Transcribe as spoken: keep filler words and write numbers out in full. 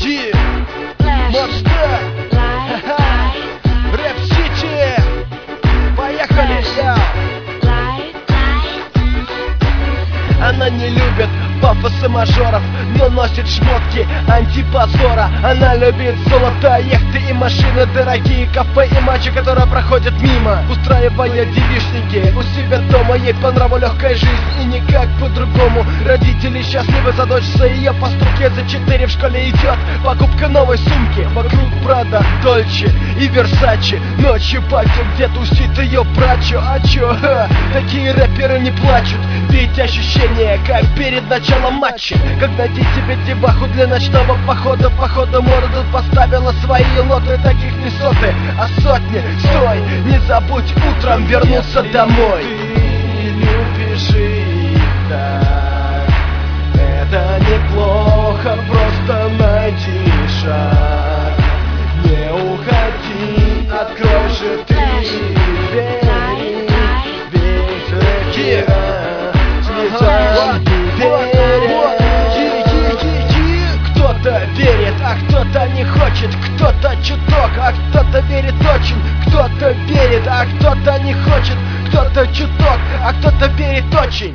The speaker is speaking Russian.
Ди, Модстар, Рэп Сити. Поехали, я. Она не любит пафосы мажоров, но носит шмотки антипозора. Она любит золото, яхты и машины, дорогие кафе и матчи, которые проходят мимо, устраивая девичники у себя дома. Ей по нраву легкая жизнь и никак по-другому. Родители счастливы за дочь, за ее поступки. За четыре в школе идет покупка новой сумки. Вокруг Прада, Дольче и Версачи. Ночью пати, где тусит ее брачо. А чё? Ха, такие рэперы не плачут, ведь ощущение как перед началом матча, когда дети тебе деваху для ночного похода. Походу морду поставила свои лоты, таких не соты, а сотни. Стой, не забудь утром вернуться домой. Ты любишь их так, это неплохо, просто найди шаг. Не уходи, открой же ты двери, ведь рэки слезай верят. Кто-то верит, а кто-то не хочет. Кто-то чуток, а кто-то верит очень. Кто-то верит, а кто-то не хочет. Кто-то чуток, а кто-то верит очень.